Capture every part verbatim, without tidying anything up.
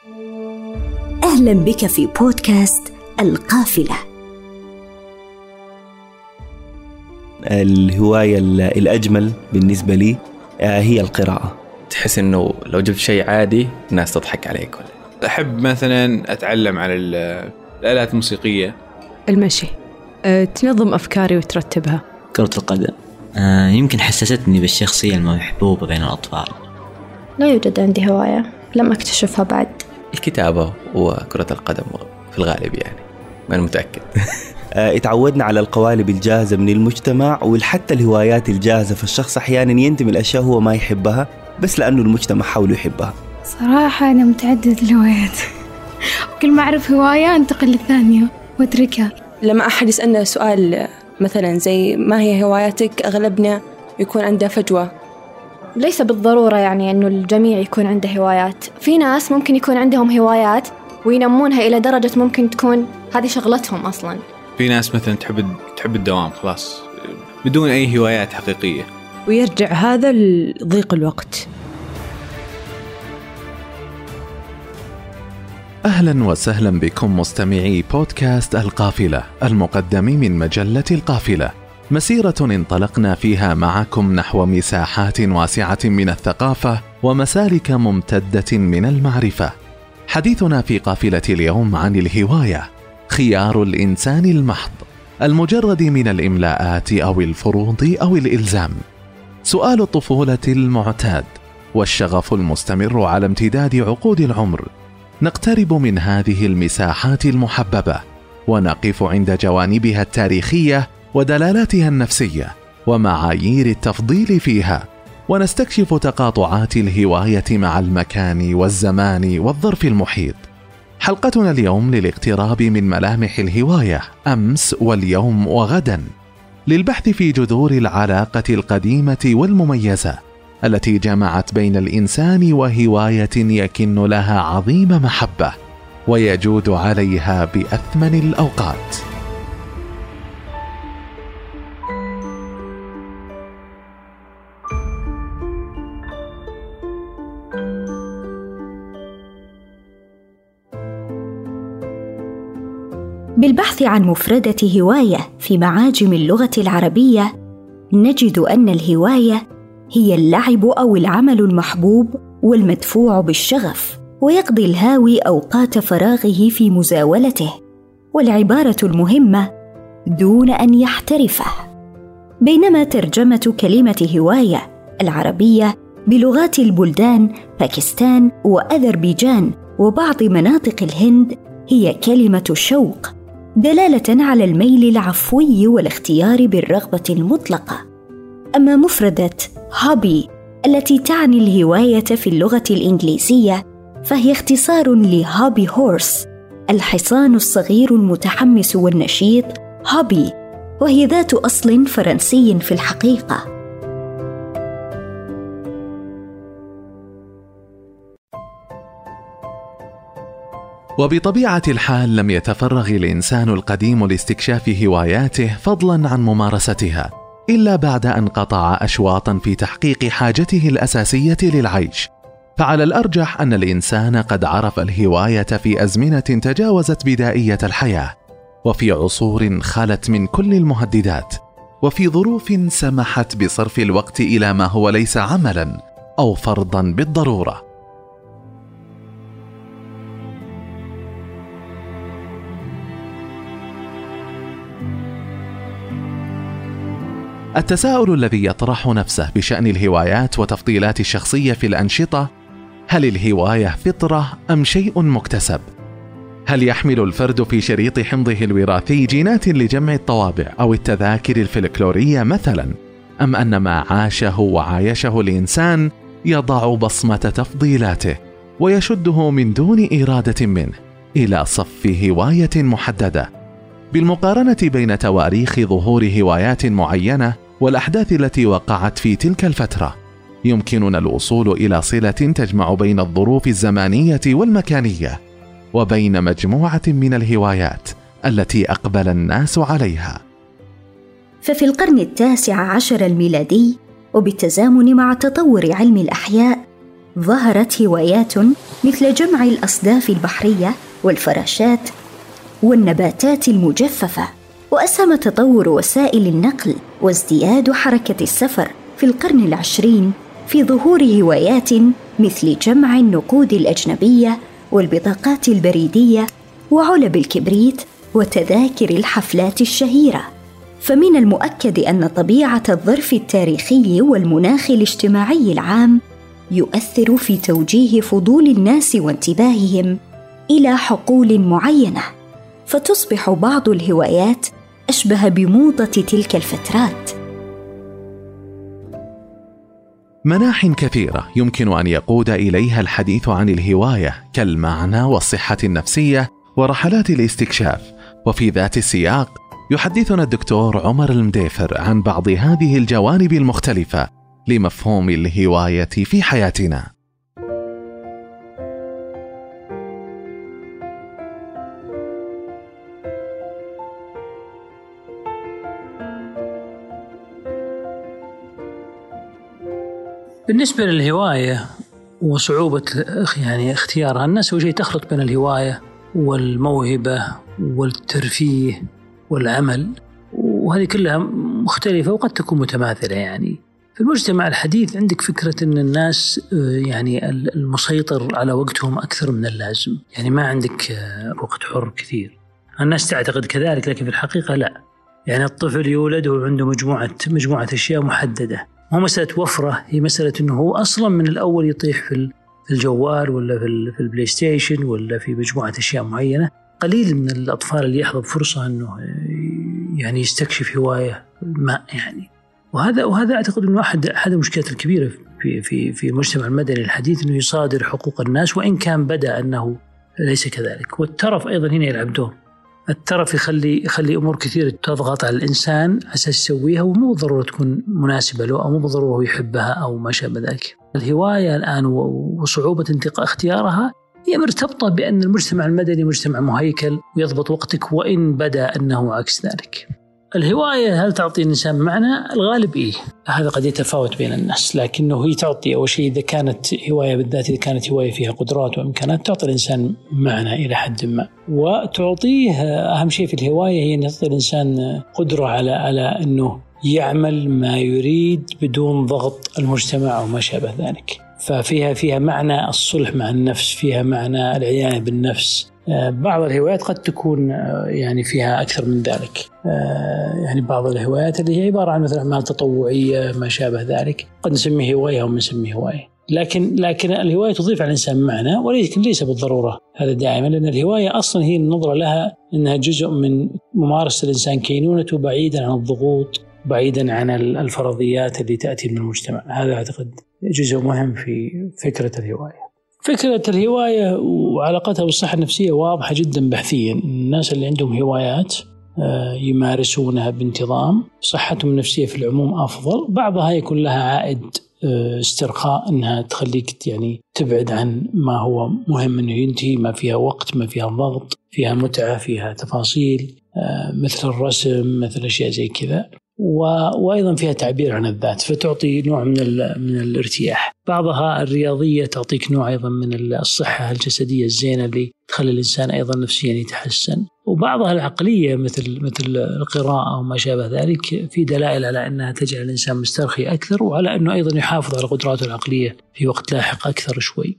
أهلا بك في بودكاست القافلة. الهواية الأجمل بالنسبة لي هي القراءة. تحس إنه لو جبت شيء عادي الناس تضحك عليك. ولا أحب مثلا أتعلم على الآلات الموسيقية. المشي، أه، تنظم أفكاري وترتبها. كرة القدم، أه، يمكن حسستني بالشخصية المحبوبة بين الأطفال. لا يوجد عندي هواية، لم أكتشفها بعد. الكتابة وكرة القدم في الغالب، يعني ما أنا متأكد. اتعودنا على القوالب الجاهزة من المجتمع وحتى الهوايات الجاهزة، فالشخص أحيانا ينتمي الأشياء هو ما يحبها بس لأنه المجتمع حاول يحبها. صراحة أنا متعدد الهوايات، وكل ما أعرف هواية أنتقل للثانية وأتركها. لما أحد يسألنا سؤال مثلا زي ما هي هواياتك، أغلبنا يكون عنده فجوة. ليس بالضرورة يعني أنه الجميع يكون عنده هوايات. في ناس ممكن يكون عندهم هوايات وينمونها إلى درجة ممكن تكون هذه شغلتهم أصلا. في ناس مثلا تحب تحب الدوام خلاص بدون أي هوايات حقيقية، ويرجع هذا لضيق الوقت. أهلا وسهلا بكم مستمعي بودكاست القافلة المقدم من مجلة القافلة، مسيرة انطلقنا فيها معكم نحو مساحات واسعة من الثقافة ومسالك ممتدة من المعرفة. حديثنا في قافلة اليوم عن الهواية، خيار الإنسان المحض، المجرد من الإملاءات أو الفروض أو الإلزام، سؤال الطفولة المعتاد، والشغف المستمر على امتداد عقود العمر. نقترب من هذه المساحات المحببة ونقف عند جوانبها التاريخية ودلالاتها النفسية ومعايير التفضيل فيها، ونستكشف تقاطعات الهواية مع المكان والزمان والظرف المحيط. حلقتنا اليوم للاقتراب من ملامح الهواية أمس واليوم وغدا، للبحث في جذور العلاقة القديمة والمميزة التي جمعت بين الإنسان وهواية يكن لها عظيم محبة ويجود عليها بأثمن الأوقات. بالبحث عن مفردة هواية في معاجم اللغة العربية، نجد أن الهواية هي اللعب أو العمل المحبوب والمدفوع بالشغف، ويقضي الهاوي أوقات فراغه في مزاولته، والعبارة المهمة دون أن يحترفه. بينما ترجمة كلمة هواية العربية بلغات البلدان باكستان وأذربيجان وبعض مناطق الهند هي كلمة شوق، دلالة على الميل العفوي والاختيار بالرغبة المطلقة. أما مفردة هوبي التي تعني الهواية في اللغة الإنجليزية فهي اختصار لهوبي هورس، الحصان الصغير المتحمس والنشيط هوبي، وهي ذات أصل فرنسي في الحقيقة. وبطبيعة الحال لم يتفرغ الإنسان القديم لاستكشاف هواياته فضلا عن ممارستها إلا بعد أن قطع أشواطا في تحقيق حاجته الأساسية للعيش. فعلى الأرجح أن الإنسان قد عرف الهواية في أزمنة تجاوزت بدائية الحياة، وفي عصور خلت من كل المهددات، وفي ظروف سمحت بصرف الوقت إلى ما هو ليس عملا أو فرضا بالضرورة. التساؤل الذي يطرح نفسه بشأن الهوايات وتفضيلات الشخصية في الأنشطة: هل الهواية فطرة أم شيء مكتسب؟ هل يحمل الفرد في شريط حمضه الوراثي جينات لجمع الطوابع أو التذاكر الفلكلورية مثلا، أم أن ما عاشه وعايشه الإنسان يضع بصمة تفضيلاته ويشده من دون إرادة منه إلى صف هواية محددة؟ بالمقارنة بين تواريخ ظهور هوايات معينة والأحداث التي وقعت في تلك الفترة، يمكننا الوصول إلى صلة تجمع بين الظروف الزمانية والمكانية وبين مجموعة من الهوايات التي أقبل الناس عليها. ففي القرن التاسع عشر الميلادي، وبالتزامن مع تطور علم الأحياء، ظهرت هوايات مثل جمع الأصداف البحرية والفراشات والنباتات المجففة، وأسهم تطور وسائل النقل وازدياد حركة السفر في القرن العشرين في ظهور هوايات مثل جمع النقود الأجنبية والبطاقات البريدية وعلب الكبريت وتذاكر الحفلات الشهيرة. فمن المؤكد أن طبيعة الظرف التاريخي والمناخ الاجتماعي العام يؤثر في توجيه فضول الناس وانتباههم إلى حقول معينة، فتصبح بعض الهوايات أشبه بموضة تلك الفترات. مناح كثيرة يمكن أن يقود إليها الحديث عن الهواية كالمعنى والصحة النفسية ورحلات الاستكشاف، وفي ذات السياق يحدثنا الدكتور عمر المديفر عن بعض هذه الجوانب المختلفة لمفهوم الهواية في حياتنا. بالنسبة للهواية وصعوبة يعني اختيارها، الناس أول شيء تخلط بين الهواية والموهبة والترفيه والعمل، وهذه كلها مختلفة وقد تكون متماثلة. يعني في المجتمع الحديث عندك فكرة أن الناس يعني المسيطر على وقتهم أكثر من اللازم، يعني ما عندك وقت حر كثير. الناس تعتقد كذلك، لكن في الحقيقة لا. يعني الطفل يولد وعنده مجموعة مجموعة أشياء محددة، مو مسألة وفرة، هي مسألة أنه هو أصلا من الأول يطيح في الجوال ولا في البلاي ستيشن ولا في مجموعة أشياء معينة. قليل من الأطفال اللي يحظى فرصة أنه يعني يستكشف هواية ما يعني. وهذا وهذا أعتقد أنه أحد أحد المشكلات الكبيرة في في في المجتمع المدني الحديث، أنه يصادر حقوق الناس، وإن كان بدأ أنه ليس كذلك. والترف أيضا هنا يلعب دور. الترف يخلي يخلي أمور كثيرة تضغط على الإنسان أساس يسويها، ومو بالضرورة تكون مناسبة له، أو مو بالضرورة هو يحبها أو ما شابه ذلك. الهواية الآن وصعوبة انتقاء اختيارها هي مرتبطة بأن المجتمع المدني مجتمع مهيكل ويضبط وقتك، وإن بدأ أنه عكس ذلك. الهواية هل تعطي الإنسان معنى؟ الغالب إيه، هذا قد يتفاوت بين الناس، لكنه هي تعطي أول شيء إذا كانت هواية بالذات، إذا كانت هواية فيها قدرات وإمكانات، تعطي الإنسان معنى إلى حد ما. وتعطيه أهم شيء في الهواية هي أن تعطي الإنسان قدرة على على أنه يعمل ما يريد بدون ضغط المجتمع أو ما شابه ذلك. ففيها فيها معنى الصلح مع النفس، فيها معنى العناية بالنفس. بعض الهوايات قد تكون يعني فيها أكثر من ذلك، يعني بعض الهوايات اللي هي عبارة عن مثل أعمال تطوعية ما شابه ذلك قد نسميه هواية أو نسميه هواية. لكن لكن الهواية تضيف على الإنسان معنى، ولكن ليس بالضرورة هذا دائما، لأن الهواية أصلا هي النظرة لها أنها جزء من ممارسة الإنسان كينونته بعيدا عن الضغوط، بعيدا عن الفرضيات اللي تأتي من المجتمع. هذا أعتقد جزء مهم في فكرة الهواية. فكرة الهواية وعلاقتها بالصحة النفسية واضحة جدا بحثيا. الناس اللي عندهم هوايات يمارسونها بانتظام صحتهم النفسية في العموم أفضل. بعضها يكون لها عائد استرخاء، أنها تخليك يعني تبعد عن ما هو مهم أنه ينتهي، ما فيها وقت، ما فيها ضغط، فيها متعة، فيها تفاصيل مثل الرسم، مثل أشياء زي كذا، وأيضا فيها تعبير عن الذات، فتعطي نوع من من الارتياح. بعضها الرياضية تعطيك نوع أيضا من الصحة الجسدية الزينة اللي تخلي الإنسان أيضا نفسيا يتحسن. وبعضها العقلية مثل مثل القراءة وما شابه ذلك، في دلائل على أنها تجعل الإنسان مسترخي أكثر، وعلى أنه أيضا يحافظ على قدراته العقلية في وقت لاحق أكثر شوي.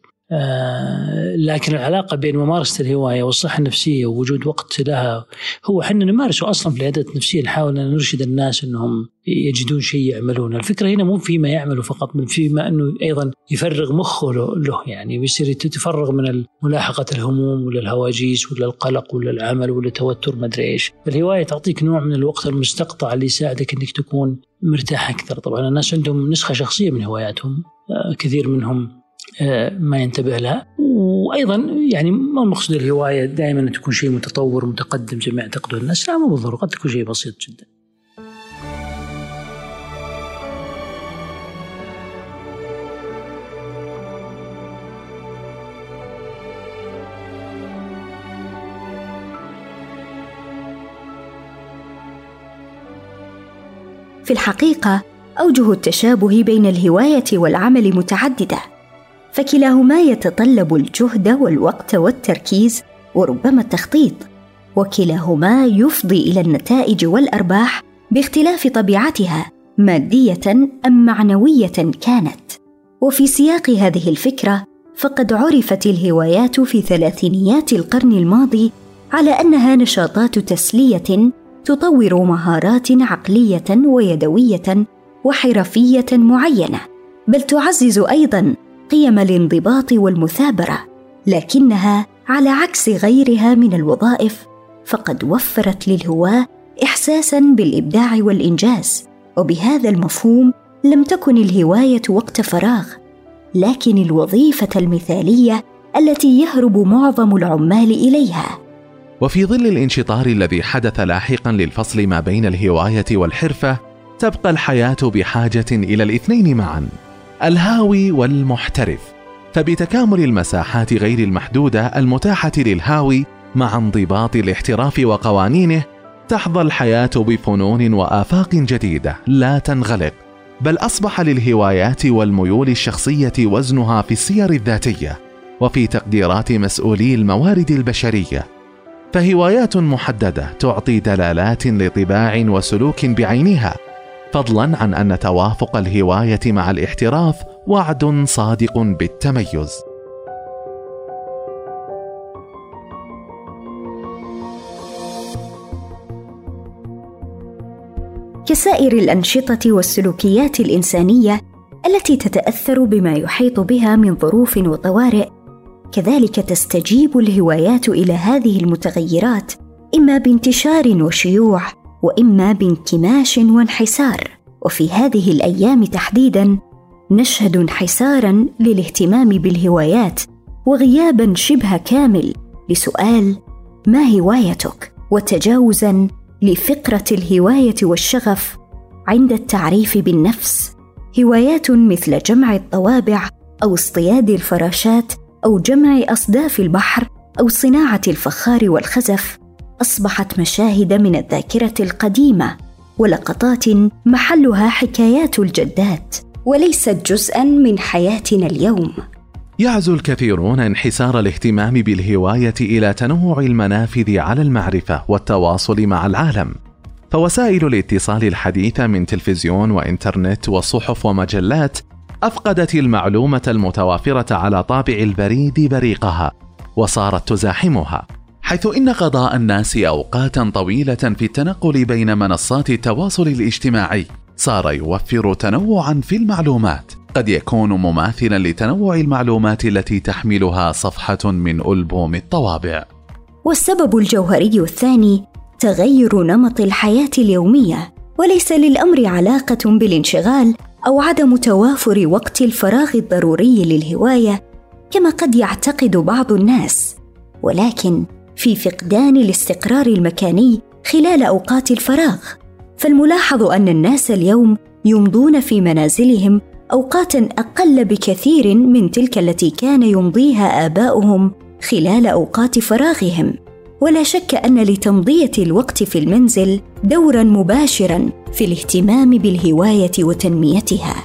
آه لكن العلاقة بين ممارسة الهواية والصحة النفسية ووجود وقت لها هو حنا نمارسه أصلا في العيادات النفسية. نحاول أن نرشد الناس أنهم يجدون شيء يعملون. الفكرة هنا مو فيما يعملوا فقط، من فيما أنه أيضا يفرغ مخه له، يعني بيصير تتفرغ من ملاحقة الهموم ولا الهواجيس ولا القلق ولا العمل ولا التوتر ما أدري إيش. الهواية تعطيك نوع من الوقت المستقطع اللي يساعدك أنك تكون مرتاح أكثر. طبعا الناس عندهم نسخة شخصية من هواياتهم، آه كثير منهم ما ينتبه لها. وأيضا يعني ما المقصود الهواية دائما أن تكون شيء متطور متقدم زي ما يعتقده الناس، لا، مو بالضرورة، قد تكون شيء بسيط جدا. في الحقيقة أوجه التشابه بين الهواية والعمل متعددة، فكلاهما يتطلب الجهد والوقت والتركيز وربما التخطيط، وكلاهما يفضي إلى النتائج والأرباح باختلاف طبيعتها مادية أم معنوية كانت. وفي سياق هذه الفكرة فقد عرفت الهوايات في ثلاثينيات القرن الماضي على أنها نشاطات تسلية تطور مهارات عقلية ويدوية وحرفية معينة، بل تعزز أيضاً قيم الانضباط والمثابرة، لكنها على عكس غيرها من الوظائف فقد وفرت للهواة إحساساً بالإبداع والإنجاز. وبهذا المفهوم لم تكن الهواية وقت فراغ، لكن الوظيفة المثالية التي يهرب معظم العمال إليها. وفي ظل الانشطار الذي حدث لاحقا للفصل ما بين الهواية والحرفة، تبقى الحياة بحاجة إلى الاثنين معا، الهاوي والمحترف. فبتكامل المساحات غير المحدودة المتاحة للهاوي مع انضباط الاحتراف وقوانينه، تحظى الحياة بفنون وآفاق جديدة لا تنغلق، بل أصبح للهوايات والميول الشخصية وزنها في السير الذاتية وفي تقديرات مسؤولي الموارد البشرية. فهوايات محددة تعطي دلالات لطباع وسلوك بعينها، فضلا عن أن توافق الهواية مع الاحتراف وعد صادق بالتميز. كسائر الأنشطة والسلوكيات الإنسانية التي تتأثر بما يحيط بها من ظروف وطوارئ، كذلك تستجيب الهوايات إلى هذه المتغيرات إما بانتشار وشيوع وإما بانكماش وانحسار. وفي هذه الأيام تحديداً نشهد انحساراً للاهتمام بالهوايات وغياباً شبه كامل لسؤال ما هوايتك، وتجاوزاً لفقرة الهواية والشغف عند التعريف بالنفس. هوايات مثل جمع الطوابع أو اصطياد الفراشات أو جمع أصداف البحر أو صناعة الفخار والخزف أصبحت مشاهد من الذاكرة القديمة ولقطات محلها حكايات الجدات، وليست جزءاً من حياتنا اليوم. يعزو الكثيرون انحسار الاهتمام بالهواية إلى تنوع المنافذ على المعرفة والتواصل مع العالم، فوسائل الاتصال الحديثة من تلفزيون وإنترنت وصحف ومجلات أفقدت المعلومة المتوافرة على طابع البريد بريقها وصارت تزاحمها، حيث إن قضاء الناس أوقاتا طويلة في التنقل بين منصات التواصل الاجتماعي صار يوفر تنوعا في المعلومات قد يكون مماثلا لتنوع المعلومات التي تحملها صفحة من ألبوم الطوابع. والسبب الجوهري الثاني تغير نمط الحياة اليومية، وليس للأمر علاقة بالانشغال أو عدم توافر وقت الفراغ الضروري للهواية كما قد يعتقد بعض الناس، ولكن في فقدان الاستقرار المكاني خلال أوقات الفراغ. فالملاحظ أن الناس اليوم يمضون في منازلهم أوقاتاً أقل بكثير من تلك التي كان يمضيها آباؤهم خلال أوقات فراغهم، ولا شك أن لتمضية الوقت في المنزل دوراً مباشراً في الاهتمام بالهواية وتنميتها.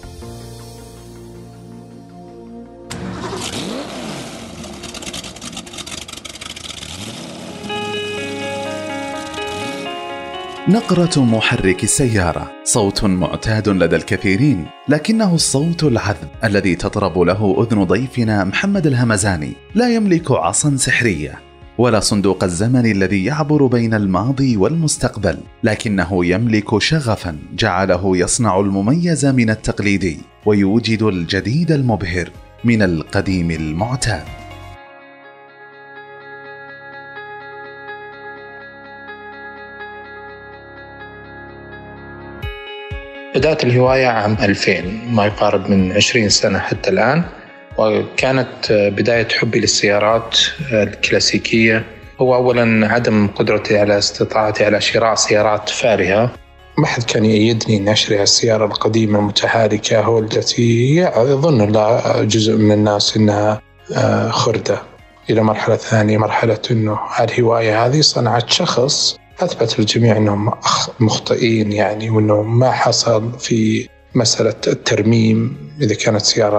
نقرة محرك السيارة صوت معتاد لدى الكثيرين، لكنه الصوت العذب الذي تطرب له أذن ضيفنا محمد الهمزاني لا يملك عصا سحرية ولا صندوق الزمن الذي يعبر بين الماضي والمستقبل، لكنه يملك شغفا جعله يصنع المميز من التقليدي ويوجد الجديد المبهر من القديم المعتاد. بدأت الهواية عام ألفين، ما يقارب من عشرين سنة حتى الآن، وكانت بداية حبي للسيارات الكلاسيكية هو أولاً عدم قدرتي على استطاعتي على شراء سيارات فارهة. ما حد كان يأيدني أن أشتري السيارة القديمة المتحركة هو التي يظن لا جزء من الناس أنها خردة، إلى مرحلة ثانية مرحلة أنه الهواية هذه صنعت شخص أثبت للجميع أنهم مخطئين، يعني وأنه ما حصل في مسألة الترميم إذا كانت سيارة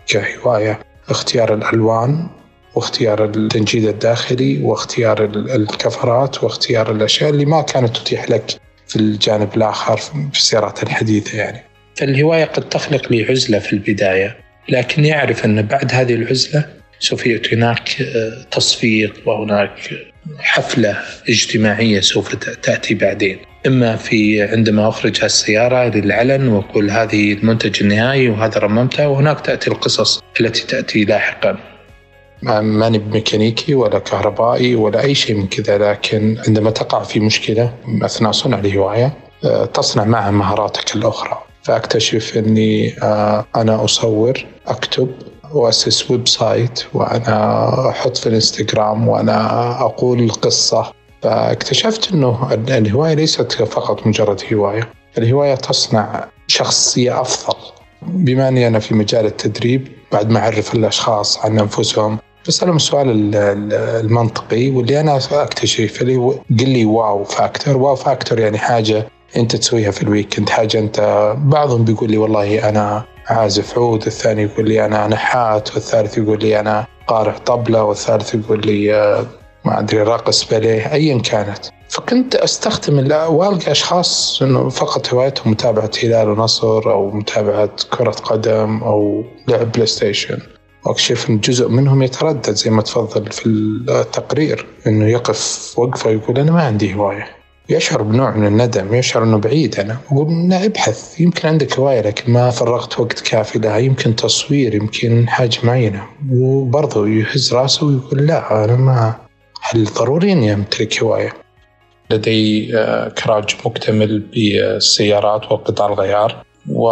كهواية اختيار الألوان واختيار التنجيد الداخلي واختيار الكفرات واختيار الأشياء اللي ما كانت تتيح لك في الجانب الآخر في السيارات الحديثة يعني. فالهواية قد تخلق لي عزلة في البداية، لكن يعرف أن بعد هذه العزلة سوف يأتي هناك تصفيق وهناك حفلة اجتماعية سوف تأتي بعدين، إما في عندما أخرج السيارة للعلن وأقول هذه المنتج النهائي وهذا رممته، وهناك تأتي القصص التي تأتي لاحقا. ماني بميكانيكي ولا كهربائي ولا أي شيء من كذا، لكن عندما تقع في مشكلة أثناء صنع الهواية تصنع معها مهاراتك الأخرى، فأكتشف أني أنا أصور، أكتب، وأسس ويب سايت، وأنا أحط في الانستغرام، وأنا أقول القصة. فاكتشفت أنه الهواية ليست فقط مجرد هواية، الهواية تصنع شخصية أفضل. بما أني أنا في مجال التدريب، بعد ما أعرف الأشخاص عن أنفسهم بسألهم السؤال المنطقي واللي أنا أكتشف اللي قل لي واو فاكتور. واو فاكتور يعني حاجة أنت تسويها في الويكند، حاجة أنت، بعضهم بيقول لي والله أنا عازف عود، الثاني يقول لي أنا نحات، والثالث يقول لي أنا قارئ طبلة، والثالث يقول لي ما أدري راقص باليه، أيا كانت. فكنت أستخدم والقى أشخاص إنه فقط هوايتهم متابعة هلال ونصر أو متابعة كرة قدم أو لعب بلاي ستيشن، وأكشف إن جزء منهم يتردد زي ما تفضل في التقرير، إنه يقف وقفة يقول أنا ما عندي هواية، يشعر بنوع من الندم، يشعر إنه بعيد. أنا أقول لا، ابحث، يمكن عندك هواية لكن ما فرغت وقت كافي لها، يمكن تصوير، يمكن حاجة معينة. وبرضه يهز راسه ويقول لا، أنا ما، هل ضروري إني أمتلك هواية؟ لدي كراج مكتمل بالسيارات وقطع الغيار،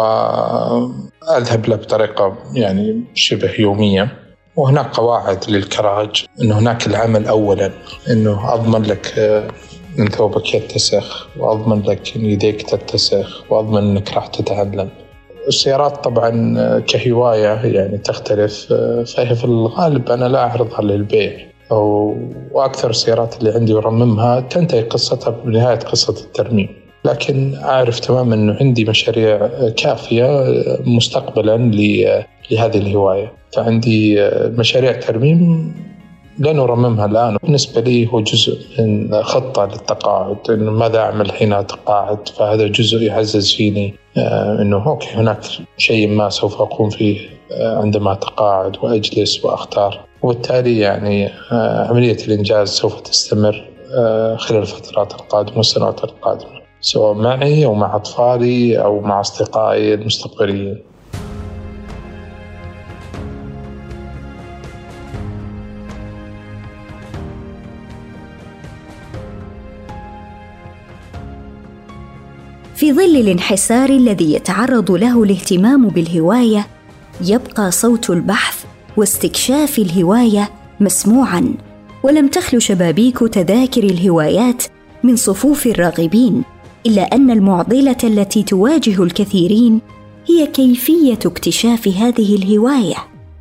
وأذهب له بطريقة يعني شبه يومية. وهناك قواعد للكراج، إنه هناك العمل أولا، إنه أضمن لك أن ثوبك يتسخ، وأضمن لك أن يديك تتسخ، وأضمن أنك راح تتعلم. السيارات طبعا كهواية يعني تختلف، فهي في الغالب أنا لا أعرضها للبيع، وأكثر السيارات اللي عندي ورممها تنتهي قصتها بنهاية قصة الترميم. لكن أعرف تماما أنه عندي مشاريع كافية مستقبلا لهذه الهواية، فعندي مشاريع ترميم لا نرممها الآن. بالنسبة لي هو جزء من خطة للتقاعد، إنه ماذا أعمل حين أتقاعد، فهذا جزء يعزز فيني إنه أوكي هناك شيء ما سوف أقوم فيه عندما أتقاعد وأجلس وأختار. وبالتالي يعني عملية الإنجاز سوف تستمر خلال الفترات القادمة والسنوات القادمة، سواء معي أو مع أطفالي أو مع أصدقائي المستقبليين. في ظل الانحسار الذي يتعرض له الاهتمام بالهواية، يبقى صوت البحث واستكشاف الهواية مسموعاً، ولم تخلو شبابيك تذاكر الهوايات من صفوف الراغبين، إلا أن المعضلة التي تواجه الكثيرين هي كيفية اكتشاف هذه الهواية.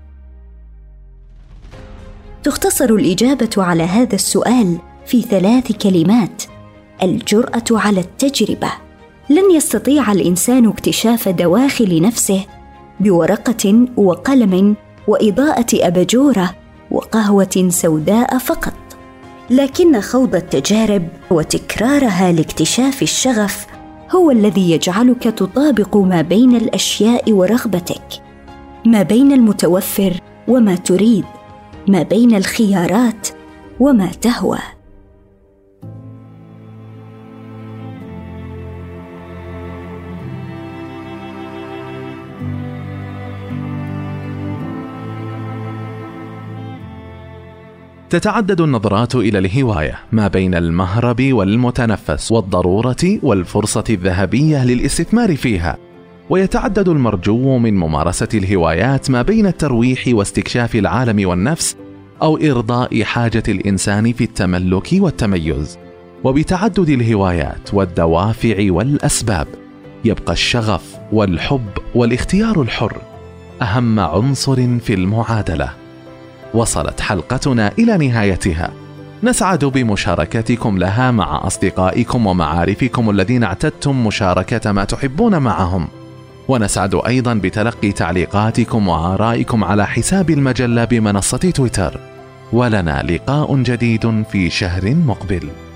تختصر الإجابة على هذا السؤال في ثلاث كلمات: الجرأة على التجربة. لن يستطيع الإنسان اكتشاف دواخل نفسه بورقة وقلم وإضاءة أباجورة وقهوة سوداء فقط، لكن خوض التجارب وتكرارها لاكتشاف الشغف هو الذي يجعلك تطابق ما بين الأشياء ورغبتك، ما بين المتوفر وما تريد، ما بين الخيارات وما تهوى. تتعدد النظرات إلى الهواية ما بين المهرب والمتنفس والضرورة والفرصة الذهبية للاستثمار فيها، ويتعدد المرجو من ممارسة الهوايات ما بين الترويح واستكشاف العالم والنفس أو إرضاء حاجة الإنسان في التملك والتميز. وبتعدد الهوايات والدوافع والأسباب يبقى الشغف والحب والاختيار الحر أهم عنصر في المعادلة. وصلت حلقتنا إلى نهايتها، نسعد بمشاركتكم لها مع أصدقائكم ومعارفكم الذين اعتدتم مشاركة ما تحبون معهم. ونسعد أيضا بتلقي تعليقاتكم وآرائكم على حساب المجلة بمنصة تويتر. ولنا لقاء جديد في شهر مقبل.